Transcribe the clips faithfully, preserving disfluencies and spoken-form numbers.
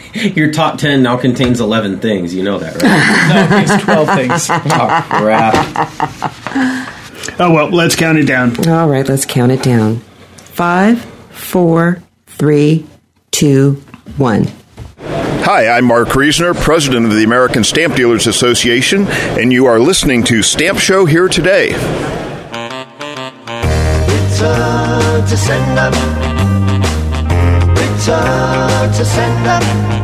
Your top ten now contains eleven things. You know that, right? No, it's twelve things. Oh, crap. Oh, well, let's count it down. All right, let's count it down. Five, four, three, two, one. Hi, I'm Mark Reisner, president of the American Stamp Dealers Association, and you are listening to Stamp Show Here Today. Return to sender. Return to sender.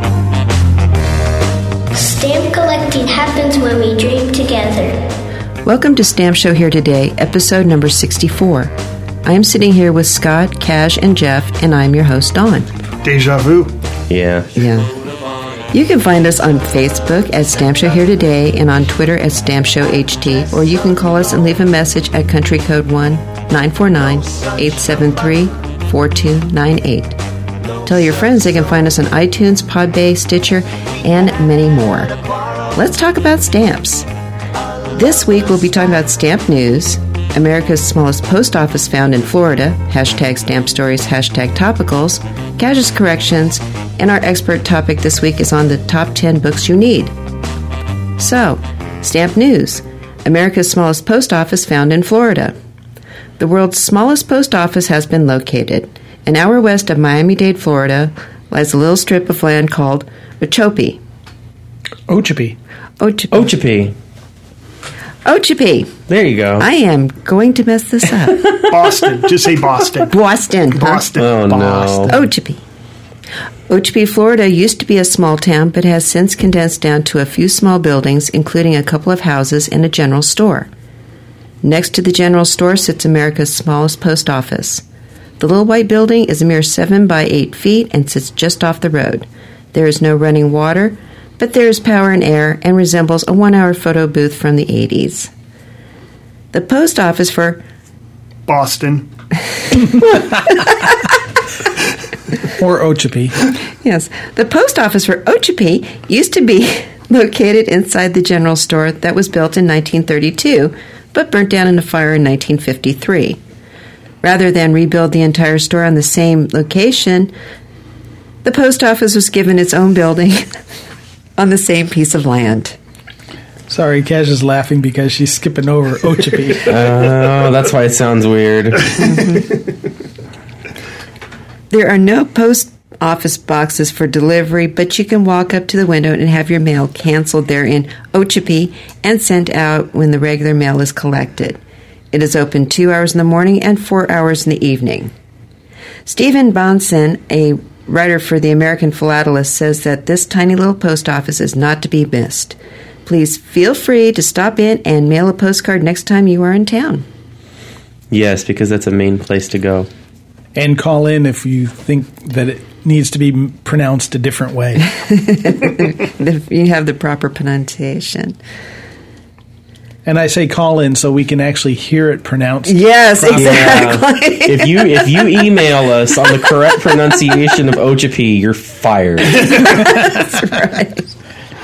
Stamp collecting happens when we dream together. Welcome to Stamp Show Here Today, episode number sixty-four. I am sitting here with Scott, Cash, and Jeff, and I'm your host, Dawn. Deja vu. Yeah. Yeah. You can find us on Facebook at Stamp Show Here Today and on Twitter at Stamp Show H T, or you can call us and leave a message at country code one nine four nine, eight seven three, four two nine eight. Tell your friends they can find us on iTunes, Podbay, Stitcher, and many more. Let's talk about stamps. This week we'll be talking about stamp news, America's smallest post office found in Florida, hashtag stamp stories, hashtag topicals, Cash's corrections, and our expert topic this week is on the top ten books you need. So, stamp news, America's smallest post office found in Florida. The world's smallest post office has been located. An hour west of Miami-Dade, Florida, lies a little strip of land called Okeechobee. Okeechobee. Okeechobee. Okeechobee. Okeechobee. There you go. I am going to mess this up. Boston. Just say Boston. Boston. Huh? Boston. Oh, Boston. no. Okeechobee. Okeechobee, Florida used to be a small town, but has since condensed down to a few small buildings, including a couple of houses and a general store. Next to the general store sits America's smallest post office. The little white building is a mere seven by eight feet and sits just off the road. There is no running water, but there is power and air and resembles a one-hour photo booth from the eighties. The post office for Boston. Or Okeechobee. Yes. The post office for Okeechobee used to be located inside the general store that was built in nineteen thirty-two, but burnt down in a fire in nineteen fifty-three. Rather than rebuild the entire store on the same location, the post office was given its own building on the same piece of land. Sorry, Cash is laughing because she's skipping over Okeechobee. Oh, that's why it sounds weird. There are no post office boxes for delivery, but you can walk up to the window and have your mail canceled there in Okeechobee and sent out when the regular mail is collected. It is open two hours in the morning and four hours in the evening. Stephen Bonson, a writer for the American Philatelist, says that this tiny little post office is not to be missed. Please feel free to stop in and mail a postcard next time you are in town. Yes, because that's a main place to go. And call in if you think that it needs to be pronounced a different way. If you have the proper pronunciation. And I say call in so we can actually hear it pronounced. Yes, properly. exactly. Yeah. If you if you email us on the correct pronunciation of Okeechobee, you're fired. That's right.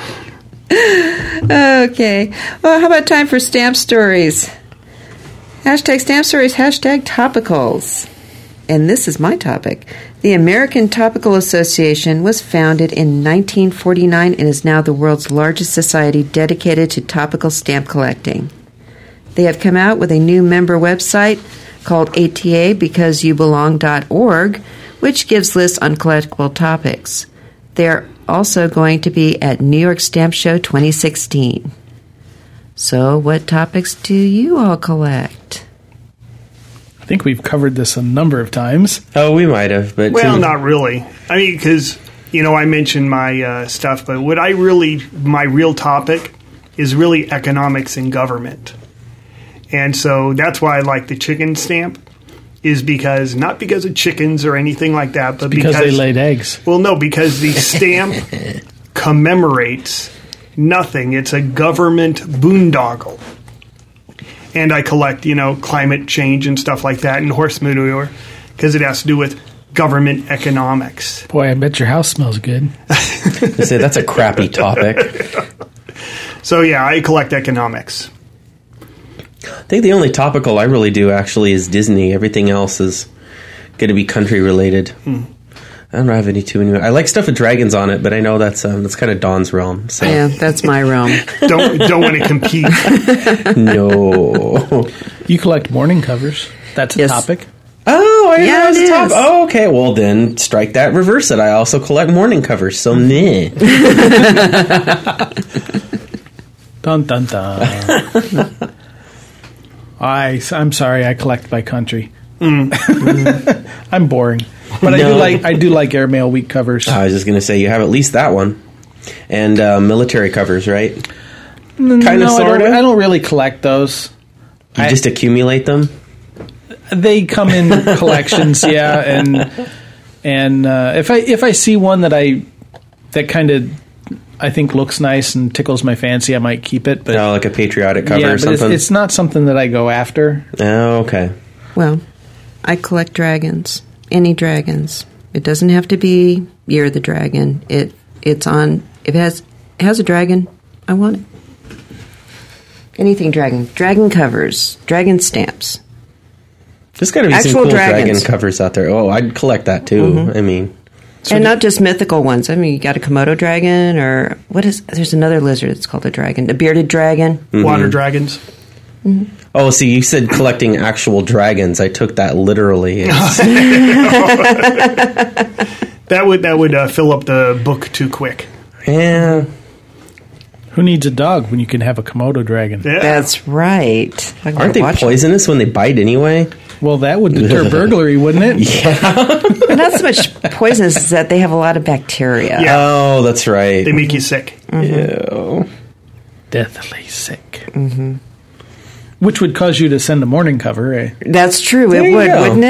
Okay. Well, how about time for stamp stories? Hashtag stamp stories, hashtag topicals. And this is my topic. The American Topical Association was founded in nineteen forty-nine and is now the world's largest society dedicated to topical stamp collecting. They have come out with a new member website called A T A because you belong dot org, which gives lists on collectible topics. They are also going to be at New York Stamp Show twenty sixteen. So, what topics do you all collect? I think we've covered this a number of times. Oh, we might have, but Well, to- not really. I mean, because, you know, I mentioned my uh, stuff, but what I really, my real topic is really economics and government. And so that's why I like the chicken stamp, is because, not because of chickens or anything like that, but Because, because they laid eggs. Well, no, because the stamp commemorates nothing. It's a government boondoggle. And I collect, you know, climate change and stuff like that, and horse manure, because it has to do with government economics. Boy, I bet your house smells good. I say that's a crappy topic. So, yeah, I collect economics. I think the only topical I really do actually is Disney. Everything else is going to be country related. Hmm. I don't have any too many. I like stuff with dragons on it, but I know that's um, that's kind of Dawn's realm. So. Yeah, that's my realm. don't don't want to compete. No. You collect morning covers. That's a Yes. topic. Oh, I Yeah, know it it's top. is. Oh, okay. Well, then strike that. Reverse it. I also collect morning covers. So meh. Dun dun dun. I I'm sorry. I collect by country. I'm boring, but I do No. like I do like Airmail Week covers. I was just gonna say you have at least that one, and uh, military covers, right? no, kinda, I don't, sorta? I don't really collect those. You I- just accumulate them. They come in collections, yeah, and and uh, if I if I see one that I that kind of I think looks nice and tickles my fancy, I might keep it. But Oh, like a patriotic cover yeah, or but something. it's, it's not something that I go after. Oh, okay. Well, I collect dragons. Any dragons. It doesn't have to be Year of the Dragon. It it's on. If it has it has a dragon, I want it. Anything dragon. Dragon covers. Dragon stamps. There's got to be Actual some cool dragons. dragon covers out there. Oh, I'd collect that too. Mm-hmm. I mean, And not just mythical ones. I mean, you got a Komodo dragon, or what is? There's another lizard that's called a dragon, a bearded dragon. Mm-hmm. Water dragons. oh, see, you said collecting actual dragons. I took that literally. It's- That would that would uh, fill up the book too quick. yeah. Who needs a dog when you can have a Komodo dragon? Yeah. That's right. I gotta Aren't they watch 'em. poisonous when they bite anyway? Well, that would deter burglary, wouldn't it? But not so much poisonous as that they have a lot of bacteria. Yeah. Oh, that's right. They make you sick. Ew. Deathly sick. Mm-hmm. Which would cause you to send a morning cover, eh? That's true. There It you would, go. wouldn't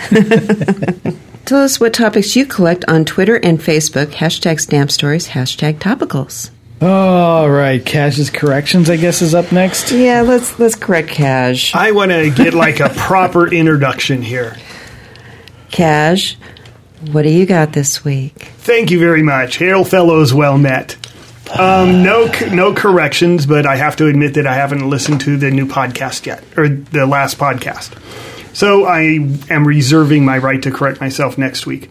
it? Tell us what topics you collect on Twitter and Facebook. Hashtag Stamp Stories. Hashtag Topicals. All right, Cash's corrections, I guess, is up next. Yeah, let's let's correct Cash. I want to get like a proper introduction here. Cash, what do you got this week? Thank you very much. Hail fellows, well met. Um, no, no corrections, but I have to admit that I haven't listened to the new podcast yet, or the last podcast. So I am reserving my right to correct myself next week.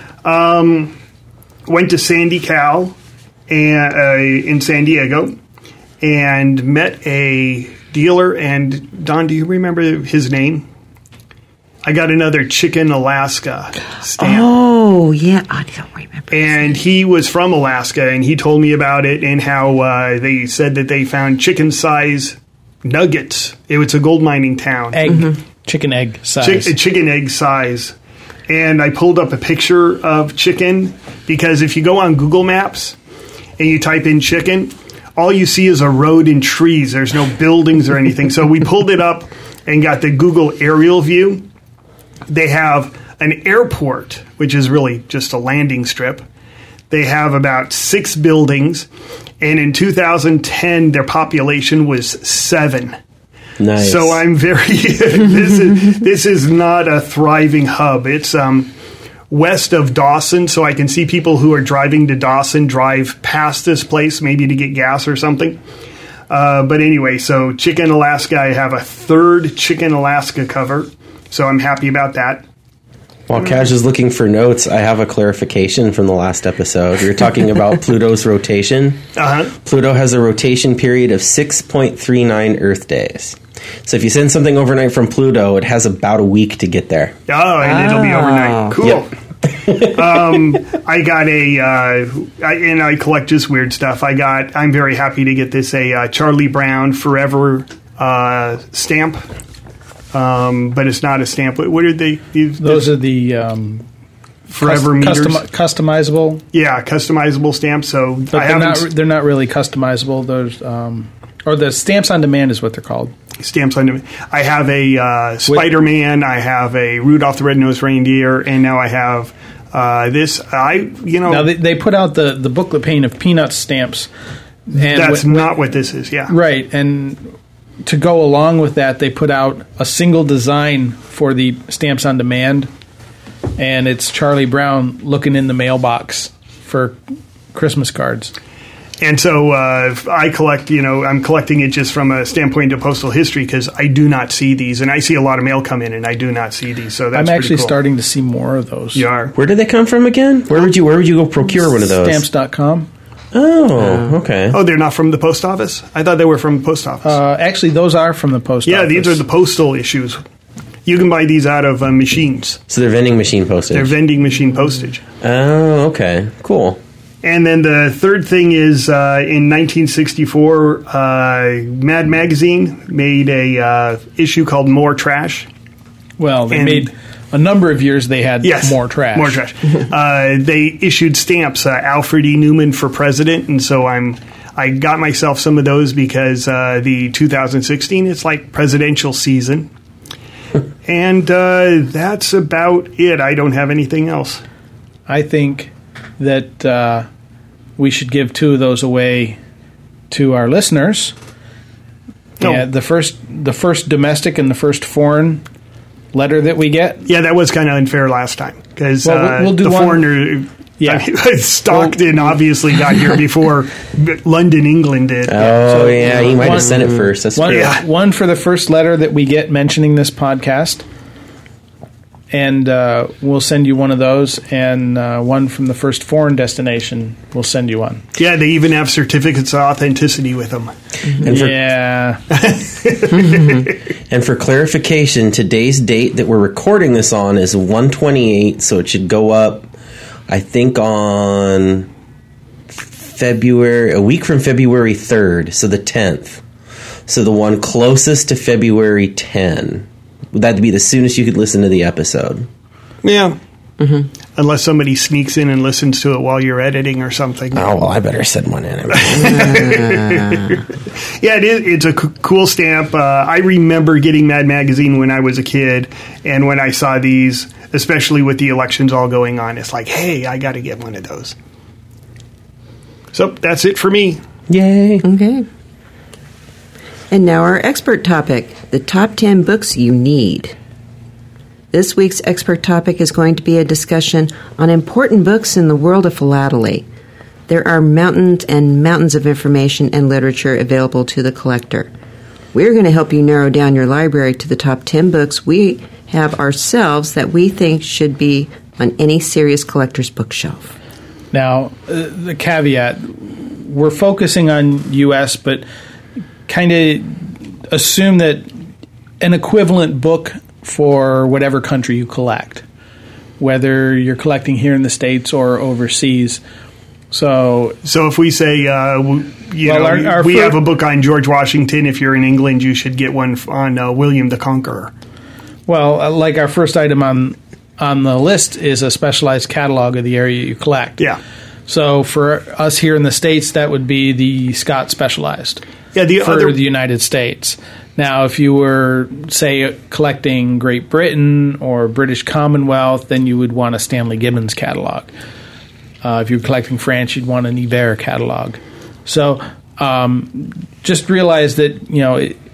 Um, went to Sandy Cal and, uh, in San Diego and met a dealer. And Don, do you remember his name? I got another Chicken Alaska stamp. Oh, yeah, I don't remember. And he was from Alaska, and he told me about it and how uh, they said that they found chicken-size nuggets. It was a gold mining town. Egg. Chicken egg size. Chick- chicken egg size. And I pulled up a picture of chicken, because if you go on Google Maps and you type in chicken, all you see is a road and trees. There's no buildings or anything. So we pulled it up and got the Google aerial view. They have an airport, which is really just a landing strip. They have about six buildings, and in two thousand ten, their population was seven. Nice. So I'm very. this is this is not a thriving hub. It's um, west of Dawson, so I can see people who are driving to Dawson drive past this place, maybe to get gas or something. Uh, but anyway, so Chicken Alaska, I have a third Chicken Alaska cover, so I'm happy about that. While Cash is looking for notes, I have a clarification from the last episode. We were talking about Pluto's rotation. Uh-huh. Pluto has a rotation period of six point three nine Earth days. So if you send something overnight from Pluto, it has about a week to get there. Oh, and it'll be overnight. Cool. Yep. um, I got a, uh, I, and I collect just weird stuff. I got, I'm very happy to get this, a uh, Charlie Brown Forever uh, stamp. Um, but it's not a stamp. What, what are they? These, Those are the um, Forever custom, meters. customizable. Yeah, customizable stamps. So But I they're haven't not, they're not really customizable. Those um, or the stamps on demand is what they're called. stamps on them. I have a uh, Spider-Man. I have a Rudolph the Red-Nosed Reindeer, and now I have uh, this. I, you know, Now they, they put out the, the booklet pane of Peanuts stamps. And that's when- not what this is. Yeah, right. And to go along with that, they put out a single design for the stamps on demand, and it's Charlie Brown looking in the mailbox for Christmas cards. And so uh, I collect, you know, I'm collecting it just from a standpoint of postal history because I do not see these. And I see a lot of mail come in and I do not see these. So that's I'm actually pretty cool. starting to see more of those. You are? Where did they come from again? Where would you Where would you go procure one of those? Stamps dot com. Oh, okay. Oh, they're not from the post office? I thought they were from the post office. Uh, actually, those are from the post yeah, office. these are the postal issues. You can buy these out of uh, machines. So they're vending machine postage. They're vending machine postage. Oh, okay. Cool. And then the third thing is uh, in nineteen sixty-four, uh, Mad Magazine made a uh, issue called More Trash. Well, they And- made a number of years they had Yes, more trash. More trash. uh, they issued stamps, uh, Alfred E. Newman for president, and so I'm I got myself some of those because uh, the two thousand sixteen it's like presidential season, and uh, that's about it. I don't have anything else. I think that uh, we should give two of those away to our listeners. No. Yeah, the first, the first domestic and the first foreign letter that we get. Yeah, that was kind of unfair last time because Well, we'll- uh, we'll do the one- foreigner. Yeah. Stockton obviously got here before London, England did. Oh, So, yeah. You might one- have sent it first. That's One, true. Yeah. one for the first letter that we get mentioning this podcast. And uh, we'll send you one of those. And uh, one from the first foreign destination, we'll send you one. Yeah, they even have certificates of authenticity with them. And for, Yeah. and for clarification, today's date that we're recording this on is one twenty-eight, so it should go up, I think, on February, a week from February third, so the tenth. So the one closest to February tenth. Would that be the soonest you could listen to the episode? Yeah. Mm-hmm. Unless somebody sneaks in and listens to it while you're editing or something. Oh, well, I better send one in. Yeah, it is, it's a c- cool stamp. Uh, I remember getting Mad Magazine when I was a kid, and when I saw these, especially with the elections all going on, it's like, hey, I got to get one of those. So that's it for me. Yay. Okay. And now our expert topic, the top ten books you need. This week's expert topic is going to be a discussion on important books in the world of philately. There are mountains and mountains of information and literature available to the collector. We're going to help you narrow down your library to the top ten books we have ourselves that we think should be on any serious collector's bookshelf. Now, uh, the caveat, we're focusing on U S, but kind of assume that an equivalent book for whatever country you collect, whether you're collecting here in the States or overseas. So, So if we say, uh, w- you Well, know, our- our we fir- have a book on George Washington. If you're in England, you should get one f- on uh, William the Conqueror. well, uh, like our first item on on the list is a specialized catalog of the area you collect. Yeah. So for us here in the States, that would be the Scott Specialized. Yeah, the for other- the United States. Now, if you were, say, collecting Great Britain or British Commonwealth, then you would want a Stanley Gibbons catalog. Uh, if you're collecting France, you'd want an Ibert catalog. So um, just realize that, you know, it,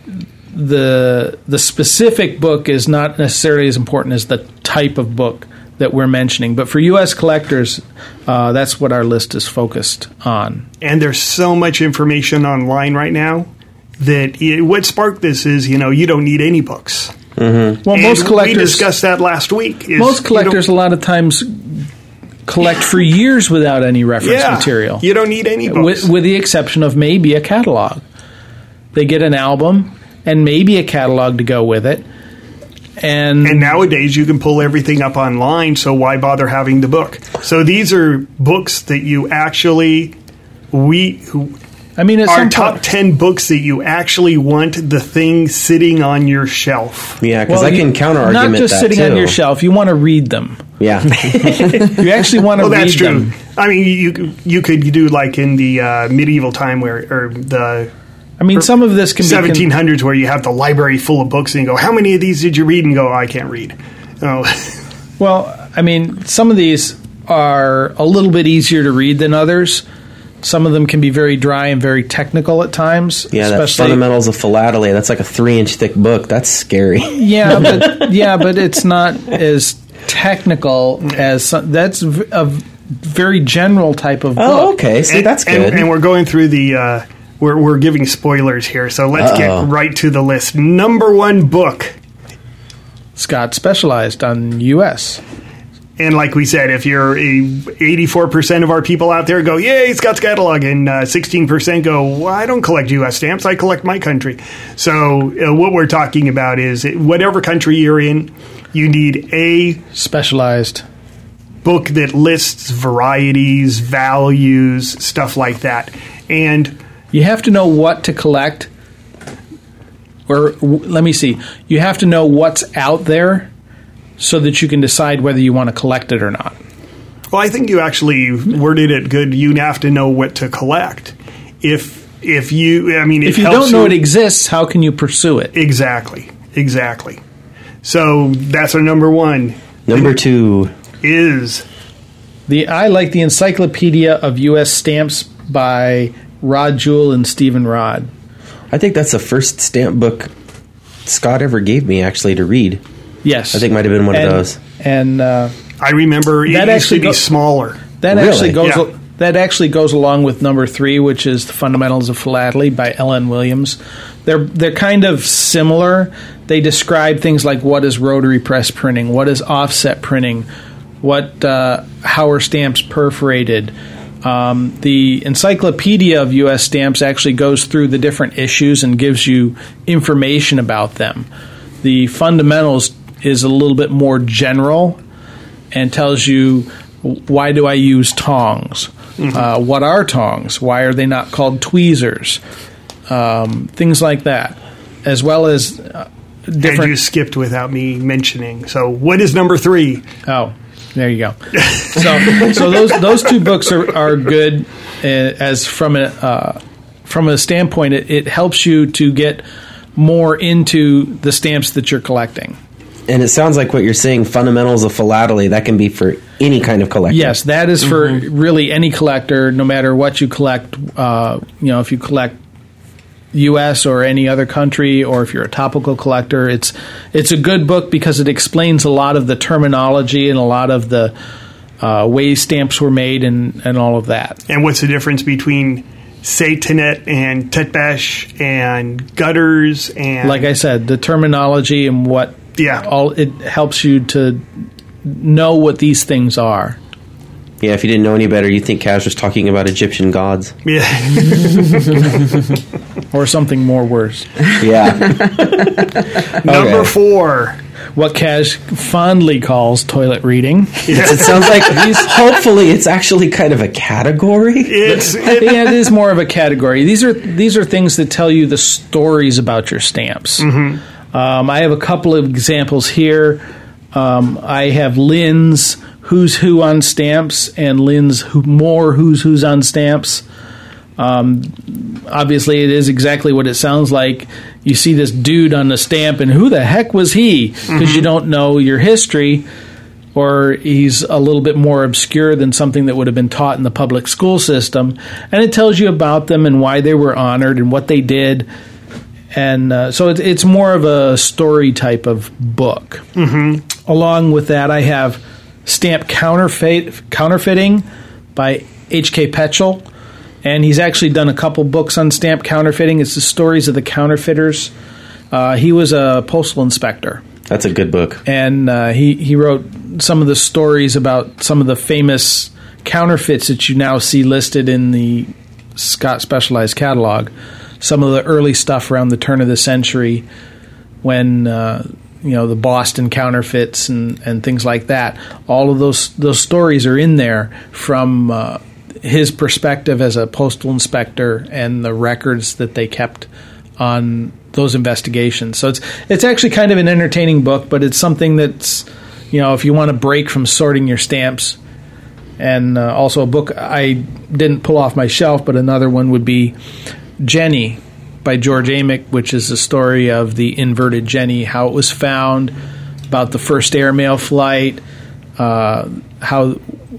the the specific book is not necessarily as important as the type of book that we're mentioning. But for U S collectors, uh, that's what our list is focused on. And there's so much information online right now that it, what sparked this is, you know, you don't need any books. Mm-hmm. Well, And most collectors we discussed that last week. Is most you collectors a don't- lot of times collect for years without any reference yeah, material. You don't need any books. with, with the exception of maybe a catalog. They get an album and maybe a catalog to go with it. And, And nowadays you can pull everything up online, so why bother having the book? So these are books that you actually we who I mean, at are some top point, ten books that you actually want the thing sitting on your shelf. Yeah, because well, I can you- counter argument not just that sitting too. on your shelf. You want to read them. Yeah. You actually want to Well, read that's true. them. I mean, you you could do like in the uh, medieval time where or the I mean, some of this can be con- seventeen hundreds where you have the library full of books and you go, how many of these did you read? And go, oh, I can't read. Oh. Well, I mean, some of these are a little bit easier to read than others. Some of them can be very dry and very technical at times. Yeah, that especially, Fundamentals of Philately, that's like a three-inch thick book. That's scary. Yeah, but yeah, but it's not as technical as some, that's v- a very general type of book. Oh, okay. See, and, that's good. And, and we're going through the. Uh, we're we're giving spoilers here, so let's Uh-oh. get right to the list. Number one book. Scott Specialized on U S. And like we said, if you're a eighty-four percent of our people out there go, yay, Scott's catalog, and uh, sixteen percent go, well, I don't collect U S stamps, I collect my country. So uh, what we're talking about is whatever country you're in, you need a Specialized book that lists varieties, values, stuff like that. And you have to know what to collect. Or w- let me see. You have to know what's out there so that you can decide whether you want to collect it or not. well, I think you actually worded it good. You have to know what to collect. If if you, I mean, it If you helps don't know it exists, how can you pursue it? Exactly, exactly. So that's our number one. Number two. Is The I like the Encyclopedia of U S Stamps by Rod Jewell and Stephen Rod. I think that's the first stamp book Scott ever gave me, actually, to read. Yes. I think might have been one and, of those. And uh, I remember it That used to actually be go- smaller. that Really? actually goes Yeah. that actually goes along with number three, which is The Fundamentals of Philately by L N Williams. They're they're kind of similar. They describe things like what is rotary press printing, what is offset printing, what uh, how are stamps perforated. Um, the Encyclopedia of U S Stamps actually goes through the different issues and gives you information about them. The Fundamentals is a little bit more general and tells you why do I use tongs? Mm-hmm. Uh, what are tongs? Why are they not called tweezers? Um, things like that, as well as uh, And different. you skipped without me mentioning. So what is number three? Oh, there you go. so, so those those two books are are good uh, as from a uh, from a standpoint. It, it helps you to get more into the stamps that you're collecting. And it sounds like what you're saying, Fundamentals of Philately, that can be for any kind of collector. Yes, that is for really any collector, no matter what you collect. Uh, you know, if you collect U S or any other country, or if you're a topical collector, it's it's a good book because it explains a lot of the terminology and a lot of the uh, ways stamps were made and, and all of that. And what's the difference between Satanet and Tetbesh and gutters and Like I said, the terminology and what Yeah. all it helps you to know what these things are. Yeah, if you didn't know any better, you'd think Kaz was talking about Egyptian gods. yeah. Or something more worse. Yeah. Number Okay. four. What Kaz fondly calls toilet reading. It sounds like, hopefully, it's actually kind of a category. It's it, Yeah, it is more of a category. These are these are things that tell you the stories about your stamps. Mm-hmm. Um, I have a couple of examples here. Um, I have Lynn's Who's Who on Stamps and Lynn's who, More Who's Who's on Stamps. Um, obviously, it is exactly what it sounds like. You see this dude on the stamp, and who the heck was he? Because Mm-hmm. you don't know your history, or he's a little bit more obscure than something that would have been taught in the public school system. And it tells you about them and why they were honored and what they did. And uh, so it's, it's more of a story type of book. Mm-hmm. Along with that, I have Stamp Counterfeit, Counterfeiting by H K Petchel. And he's actually done a couple books on stamp counterfeiting. It's the stories of the counterfeiters. Uh, he was a postal inspector. That's a good book. And uh, he, he wrote some of the stories about some of the famous counterfeits that you now see listed in the Scott Specialized catalog. Some of the early stuff around the turn of the century when, uh, you know, the Boston counterfeits and, and things like that. All of those those stories are in there from uh, his perspective as a postal inspector and the records that they kept on those investigations. So it's it's actually kind of an entertaining book, but it's something that's, you know, if you want to break from sorting your stamps. And uh, also a book I didn't pull off my shelf, but another one would be Jenny by George Amick, which is the story of the inverted Jenny, how it was found, about the first airmail flight, uh, how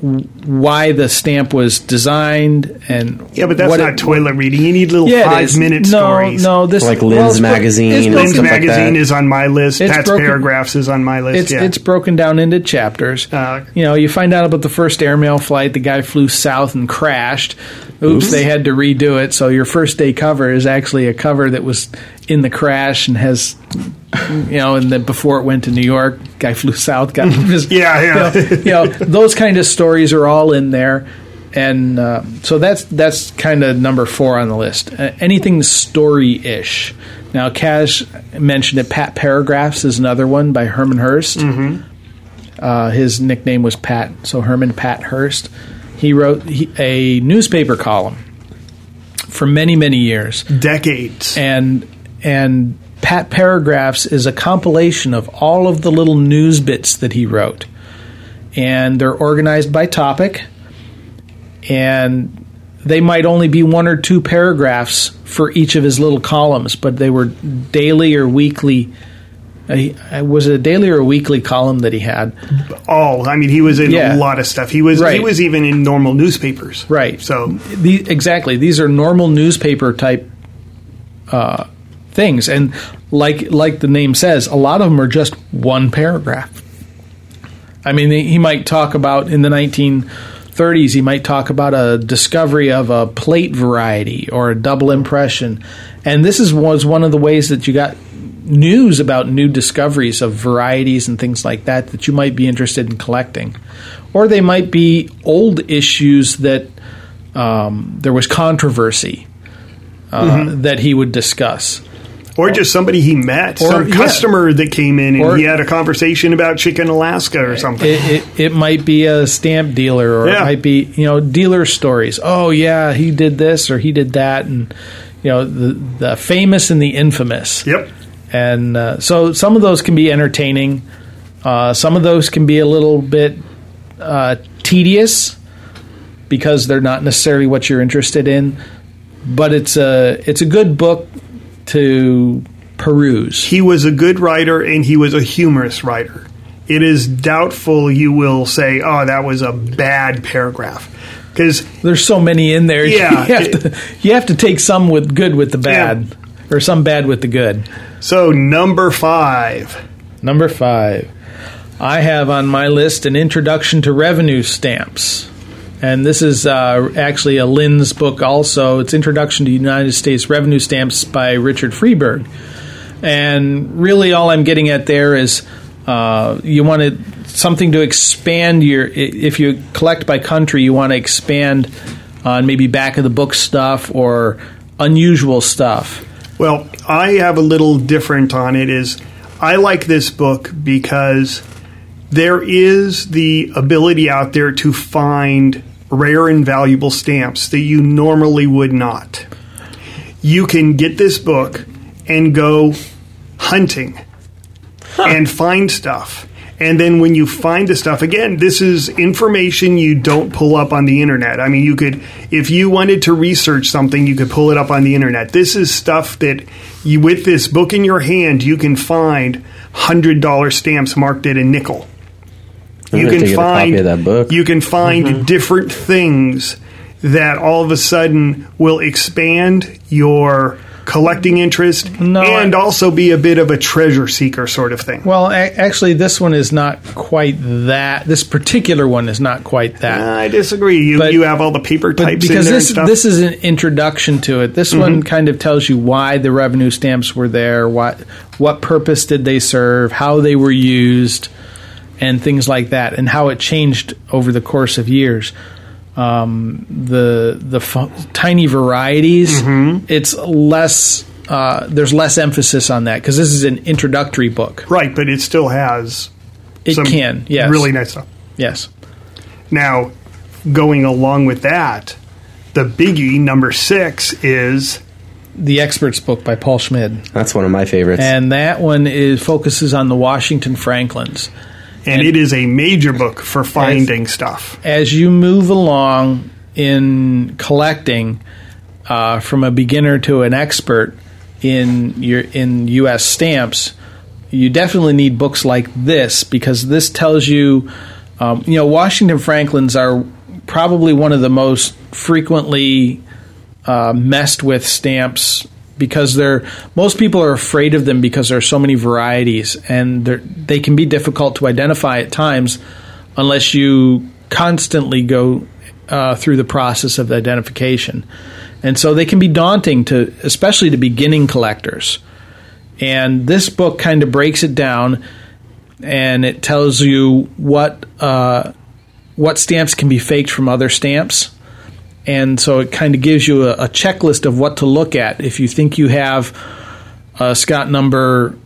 why the stamp was designed and Yeah, but that's what not it, toilet reading. You need little Yeah, it five is. minute no, stories. No, this Like well, Lynn's it's bro- Magazine it's and broken- Lynn's stuff like Magazine that. is on my list. It's Pat's broken- Paragraphs is on my list. It's yeah. it's broken down into chapters. Uh, you know, you find out about the first airmail flight. The guy flew south and crashed. Oops, they had to redo it. So your first day cover is actually a cover that was in the crash and has, you know, and then before it went to New York, guy flew south. Got his, Yeah, yeah. You know, you know, those kind of stories are all in there, and uh, so that's that's kind of number four on the list. Uh, anything story-ish. Now, Cash mentioned it. Pat Paragraphs is another one by Herman Hurst. Mm-hmm. Uh, his nickname was Pat, so Herman Pat Hurst. He wrote he, a newspaper column for many, many years. Decades. And and Pat Paragraphs is a compilation of all of the little news bits that he wrote. And they're organized by topic. And they might only be one or two paragraphs for each of his little columns, but they were daily or weekly. Uh, was it a daily or a weekly column that he had? All. I mean, he was in Yeah. a lot of stuff. He was Right. he was even in normal newspapers. Right. So The, exactly. These are normal newspaper type uh, things, and like like the name says, a lot of them are just one paragraph. I mean, he might talk about in the nineteen thirties. He might talk about a discovery of a plate variety or a double impression, and this is was one of the ways that you got news about new discoveries of varieties and things like that that you might be interested in collecting. Or they might be old issues that um, there was controversy uh, Mm-hmm. that he would discuss. or just somebody he met, Or- some yeah. customer that came in and Or- he had a conversation about Chicken Alaska or something. It, it, it might be a stamp dealer, or Yeah. it might be, you know, dealer stories. Oh, yeah, he did this or he did that. And, you know, the, the famous and the infamous. Yep. And uh, so some of those can be entertaining. Uh, some of those can be a little bit uh, tedious because they're not necessarily what you're interested in. But it's a it's a good book to peruse. He was a good writer and he was a humorous writer. It is doubtful you will say, oh, that was a bad paragraph. Because There's so many in there. Yeah. you, have to, you have to take some with good with the bad, or some bad with the good. So, number five. Number five, I have on my list an introduction to revenue stamps. And this is uh, actually a Lynn's book also. It's Introduction to United States Revenue Stamps by Richard Freeberg. And really all I'm getting at there is uh, you want something to expand your, if you collect by country, you want to expand on maybe back of the book stuff or unusual stuff. Well, I have a little different on it. Is I like this book because there is the ability out there to find rare and valuable stamps that you normally would not. You can get this book and go hunting and find stuff. And then when you find the stuff, again, this is information you don't pull up on the internet. I mean, you could, if you wanted to research something, you could pull it up on the internet. This is stuff that you, with this book in your hand, you can find one hundred dollar stamps marked at a nickel. I'm You gonna can take a find copy of that book. You can find Mm-hmm. different things that all of a sudden will expand your collecting interest No, and I- also be a bit of a treasure seeker sort of thing. Well, a- actually, this one is not quite that. This particular one is not quite that. I disagree. You But- you have all the paper But types in because there this and stuff. this is an introduction to it. This one kind of tells you why the revenue stamps were there, what what purpose did they serve, how they were used, and things like that, and how it changed over the course of years. Um, the the f- tiny varieties, it's less. Uh, there's less emphasis on that because this is an introductory book. right, but it still has It some can, yes, really nice stuff. yes. Now, going along with that, the biggie number six is The Expert's Book by Paul Schmid. That's one of my favorites. And that one is focuses on the Washington Franklins. and, And- it is a major book for finding stuff. As you move along in collecting uh, from a beginner to an expert in your in U S stamps, you definitely need books like this because this tells you Um, you know, Washington Franklins are probably one of the most frequently uh, messed with stamps because they're most people are afraid of them because there are so many varieties, and they can be difficult to identify at times unless you constantly go uh, through the process of identification. And so they can be daunting to, especially to beginning collectors. And this book kind of breaks it down, and it tells you what uh, what stamps can be faked from other stamps. And so it kind of gives you a, a checklist of what to look at. If you think you have a Scott number,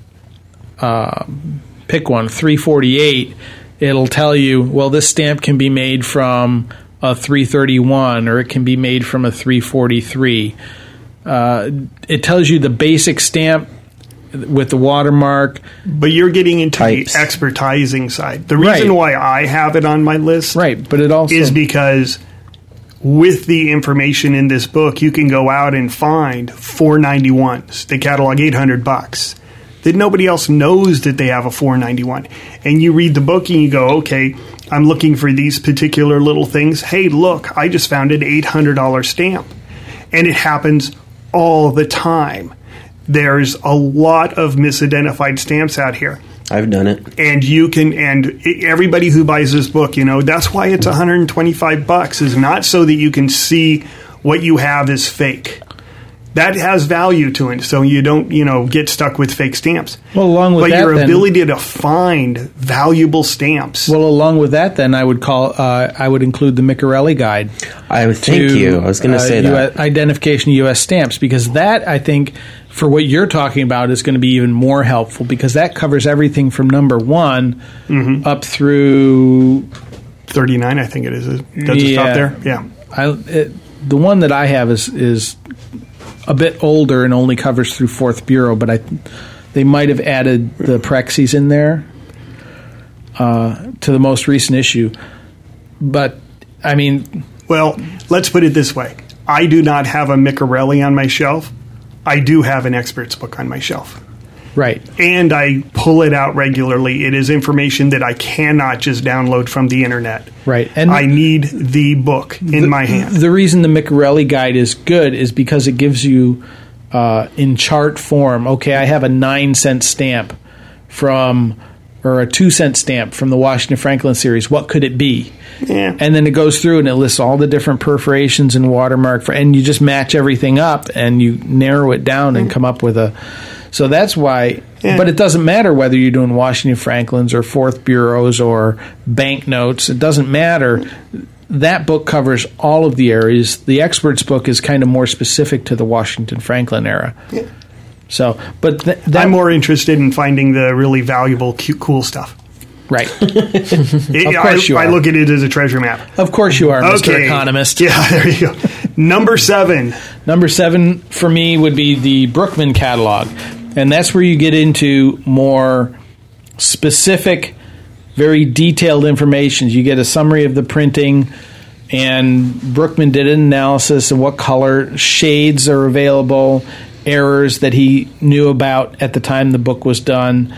uh, pick one, three forty-eight, it'll tell you, well, this stamp can be made from a three thirty-one, or it can be made from a three forty-three. Uh, it tells you the basic stamp with the watermark. But you're getting into Types. the expertising side. The reason Right. why I have it on my list Right, but it also is because with the information in this book, you can go out and find four ninety-ones. They catalog eight hundred bucks. That nobody else knows that they have a four ninety-one. And you read the book and you go, okay, I'm looking for these particular little things. Hey, look, I just found an eight hundred dollars stamp. And it happens all the time. There's a lot of misidentified stamps out here. I've done it. And you can, and everybody who buys this book, you know, that's why it's one hundred twenty-five bucks, is not so that you can see what you have is fake. That has value to it, so you don't, you know, get stuck with fake stamps. Well, along with but that, your then- ability to find valuable stamps. Well, along with that, then I would call uh, I would include the Micarelli Guide. I would thank to, you. I was going to uh, say U S that. identification of U S stamps, because that, I think, for what you're talking about, is going to be even more helpful, because that covers everything from number one Mm-hmm. up through thirty-nine, I think it is. Does it Yeah. stop there? Yeah. I, it, the one that I have is is a bit older and only covers through Fourth Bureau, but I they might have added the Prexis in there uh, to the most recent issue. But I mean, Well, let's put it this way. I do not have a Micarelli on my shelf. I do have an expert's book on my shelf. right. And I pull it out regularly. It is information that I cannot just download from the internet. Right. And I need the book in the, my hand. The reason the Micarelli Guide is good is because it gives you uh, in chart form, okay, I have a nine cent stamp from, or a two cent stamp from the Washington Franklin series. What could it be? Yeah. And then it goes through and it lists all the different perforations and watermark, for, and you just match everything up and you narrow it down and come up with a. So that's why. Yeah. But it doesn't matter whether you're doing Washington Franklins or Fourth Bureaus or banknotes. It doesn't matter. That book covers all of the areas. The expert's book is kind of more specific to the Washington Franklin era. Yeah. So, but th- that, I'm more interested in finding the really valuable, cute, cool stuff. right. It, Of course I, you I are. look at it as a treasure map. Of course you are, Mister Okay. Economist. Yeah, there you go. Number seven. Number seven for me would be the Brookman catalog. And that's where you get into more specific, very detailed information. You get a summary of the printing, and Brookman did an analysis of what color shades are available, errors that he knew about at the time the book was done.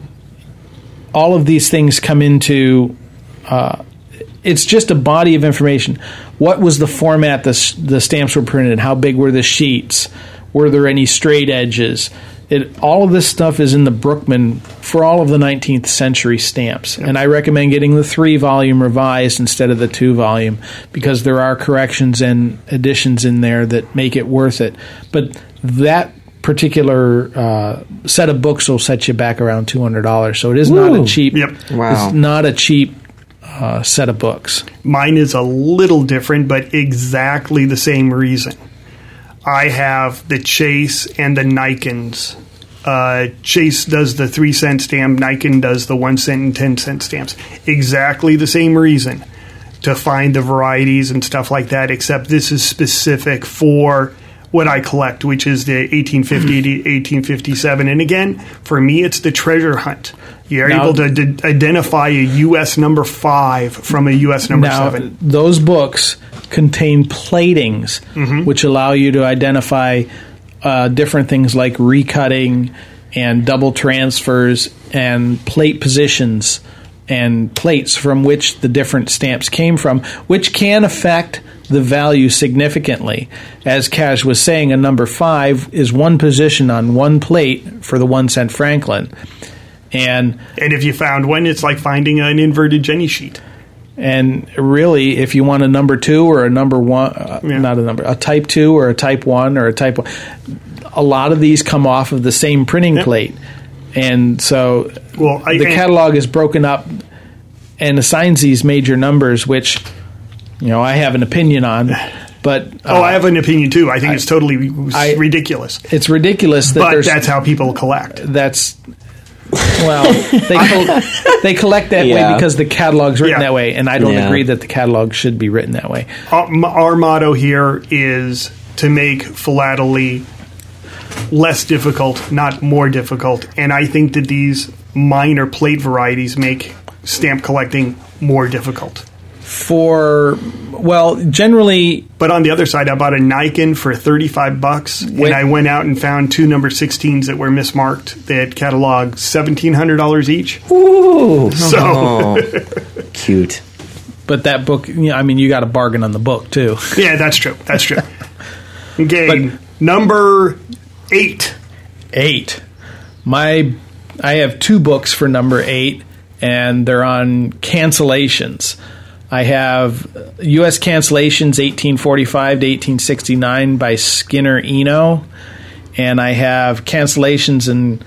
All of these things come into uh, it's just a body of information. What was the format the, the stamps were printed in? How big were the sheets? Were there any straight edges? It, all of this stuff is in the Brookman for all of the nineteenth century stamps. And I recommend getting the three-volume revised instead of the two-volume, because there are corrections and additions in there that make it worth it. But that particular uh, set of books will set you back around two hundred dollars. So it is not a Woo. cheap, Yep. Wow. it's not a cheap uh, set of books. Mine is a little different, but exactly the same reason. I have the Chase and the Nikons. Uh, Chase does the three cent stamp. Nikon does the one cent and ten cent stamps. Exactly the same reason, to find the varieties and stuff like that. Except this is specific for what I collect, which is the eighteen fifty to eighteen fifty-seven. And again, for me, it's the treasure hunt. You're Now- able to d- identify a U S number five from a U S number Now, seven. those books contain platings, Mm-hmm. which allow you to identify uh, different things like recutting and double transfers and plate positions and plates from which the different stamps came from, which can affect the value significantly. As Cash was saying, a number five is one position on one plate for the one cent Franklin. And and if you found one, it's like finding an inverted Jenny sheet. And really, if you want a number two or a number one, uh, Yeah. not a number, a type two or a type one or a type one, a lot of these come off of the same printing Yep. plate. And so Well, I- the and- catalog is broken up and assigns these major numbers, which, you know, I have an opinion on. But uh, Oh, I have an opinion too. I think it's totally I- ridiculous. it's ridiculous that But there's that's how people collect. that's well they col- they collect that Yeah. way because the catalog's written Yeah. that way, and I don't Yeah. agree that the catalog should be written that way. Our, our motto here is to make philately less difficult, not more difficult. And I think that these minor plate varieties make stamp collecting more difficult. For well, generally, But on the other side, I bought a Nikon for thirty-five bucks, Wait. and I went out and found two number sixteens that were mismarked that catalog seventeen hundred dollars each. Ooh, So oh, cute. but that book, you know, I mean, you got a bargain on the book too. yeah, that's true. That's true. Okay, But- number eight. Eight. My, I have two books for number eight, and they're on cancellations. I have U S Cancellations eighteen forty-five to eighteen sixty-nine by Skinner Eno, and I have Cancellations and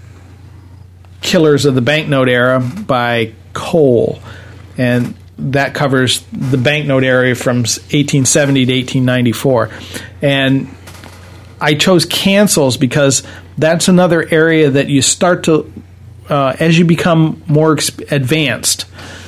Killers of the Banknote Era by Cole, and that covers the banknote era from eighteen seventy to eighteen ninety-four. And I chose cancels because that's another area that you start to, uh, as you become more exp- advanced,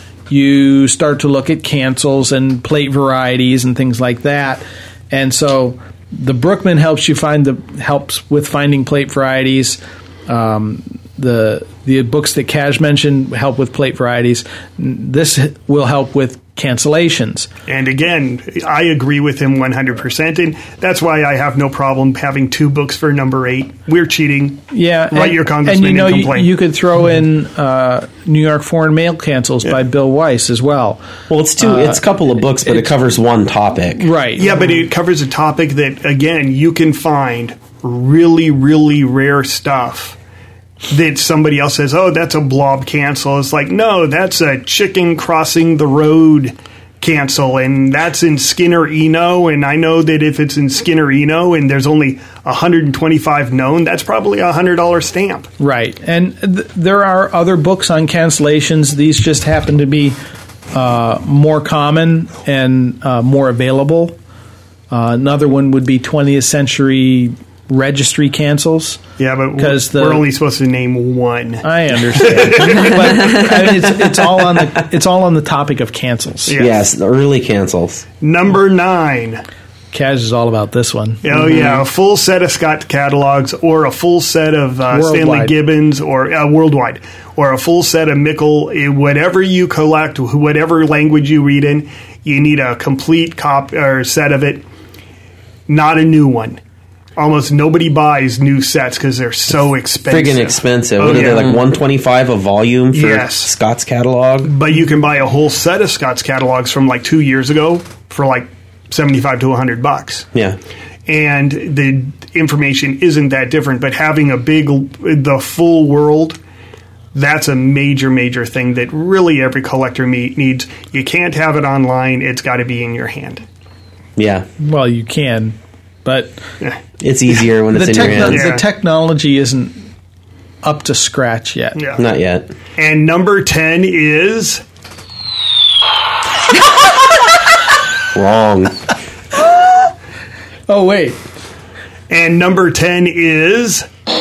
you start to look at cancels and plate varieties and things like that. And so the Brookman helps you find the helps with finding plate varieties. Um, the the books that Cash mentioned help with plate varieties. This will help with cancellations. And again, I agree with him one hundred percent. And that's why I have no problem having two books for number eight. We're cheating. Yeah, Write and, your congressman and you know and you, complain. you could throw in uh, New York Foreign Mail Cancels by Bill Weiss as well. Well, it's two. it's a couple of books, but it it's- covers one topic. Right. Yeah, but it covers a topic that, again, you can find really, really rare stuff that somebody else says, oh, that's a blob cancel. It's like, no, that's a chicken crossing the road cancel, and that's in Skinner Eno, and I know that if it's in Skinner Eno and there's only one hundred twenty-five known, that's probably a one hundred dollars stamp. Right. And th- there are other books on cancellations. These just happen to be uh, more common and uh, more available. Uh, another one would be twentieth century registry cancels. Yeah, but we're, 'Cause the- we're only supposed to name one. I understand, but I mean, it's, it's all on the it's all on the topic of cancels. Yeah. Yes, the early cancels. Number nine. Kaz is all about this one. Oh yeah, a full set of Scott catalogs, or a full set of uh, Stanley Worldwide. Gibbons, or uh, worldwide, or a full set of Mickle. eh, Whatever you collect, whatever language you read in, you need a complete cop or set of it. Not a new one. Almost nobody buys new sets because they're so expensive. Friggin' expensive. Oh, what are yeah. they, like one twenty-five a volume for Yes. Scott's catalog? But you can buy a whole set of Scott's catalogs from like two years ago for like seventy-five to a hundred bucks. Yeah. And the information isn't that different, but having a big, the full world, that's a major, major thing that really every collector me- needs. You can't have it online. It's got to be in your hand. Yeah. Well, you can, but It's easier when it's the, in your techno- hands. Yeah. the technology isn't up to scratch yet. Yeah. Not yet. And number ten is Wrong. Oh, wait. and number ten is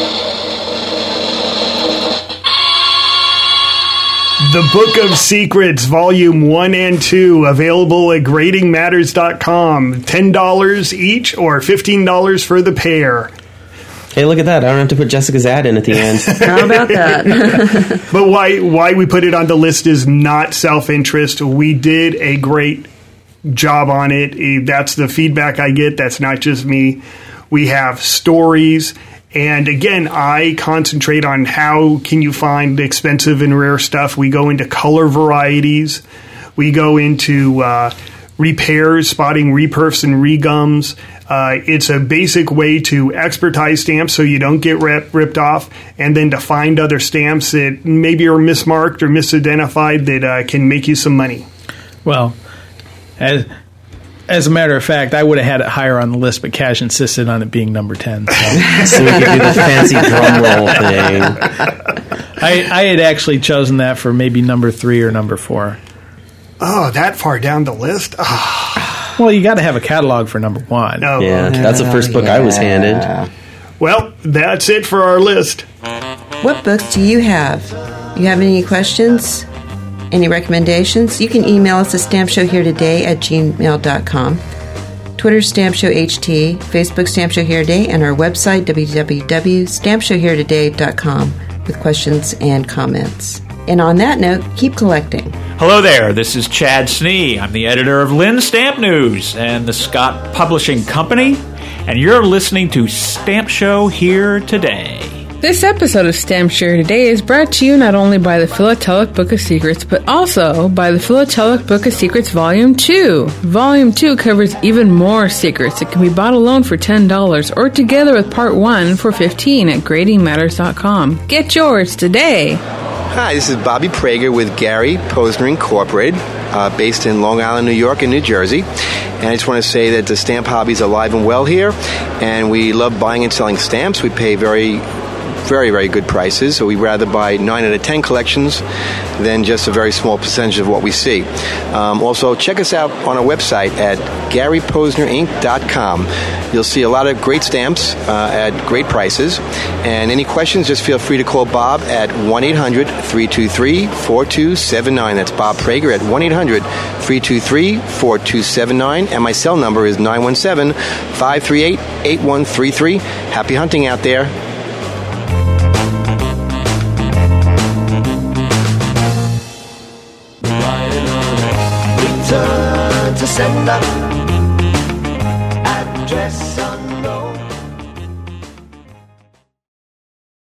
The Book of Secrets, Volume one and two, available at grading matters dot com. ten dollars each or fifteen dollars for the pair. Hey, look at that. I don't have to put Jessica's ad in at the end. How about that? But why why we put it on the list is not self-interest. We did a great job on it. Eh, That's the feedback I get. That's not just me. We have stories And again, I concentrate on how can you find expensive and rare stuff. We go into color varieties. We go into uh, repairs, spotting reperfs and regums. Uh, it's a basic way to expertise stamps so you don't get rip, ripped off, and then to find other stamps that maybe are mismarked or misidentified that uh, can make you some money. Well, as as a matter of fact, I would have had it higher on the list, but Cash insisted on it being number ten. So, So we could do the fancy drum roll thing. I, I had actually chosen that for maybe number three or number four. Oh, that far down the list? Oh. Well, you got to have a catalog for number one. Oh, Yeah, okay. that's the first book I was handed. Well, that's it for our list. What books do you have? You have any questions? Any recommendations? You can email us at stampshowheretoday at gmail dot com. Twitter, Stamp Show H T, Facebook, Stamp Show Here Today, and our website, w w w dot stamp show here today dot com, with questions and comments. And on that note, keep collecting. Hello there, this is Chad Snee. I'm the editor of Lynn Stamp News and the Scott Publishing Company, and you're listening to Stamp Show Here Today. This episode of Stamp Show Here Today is brought to you not only by the Philatelic Book of Secrets, but also by the Philatelic Book of Secrets Volume two. Volume two covers even more secrets. It can be bought alone for ten dollars or together with Part one for fifteen dollars at grading matters dot com. Get yours today. Hi, this is Bobby Prager with Gary Posner Incorporated, uh, based in Long Island, New York, and New Jersey. And I just want to say that the stamp hobby is alive and well here, and we love buying and selling stamps. We pay very, very, very good prices, so we'd rather buy nine out of ten collections than just a very small percentage of what we see. Um, also, check us out on our website at gary posner inc dot com. You'll see a lot of great stamps uh, at great prices. And any questions, just feel free to call Bob at one eight hundred three two three four two seven nine. That's Bob Prager at one eight hundred three two three four two seven nine. And my cell number is nine one seven five three eight eight one three three. Happy hunting out there. Return to sender. Address unknown.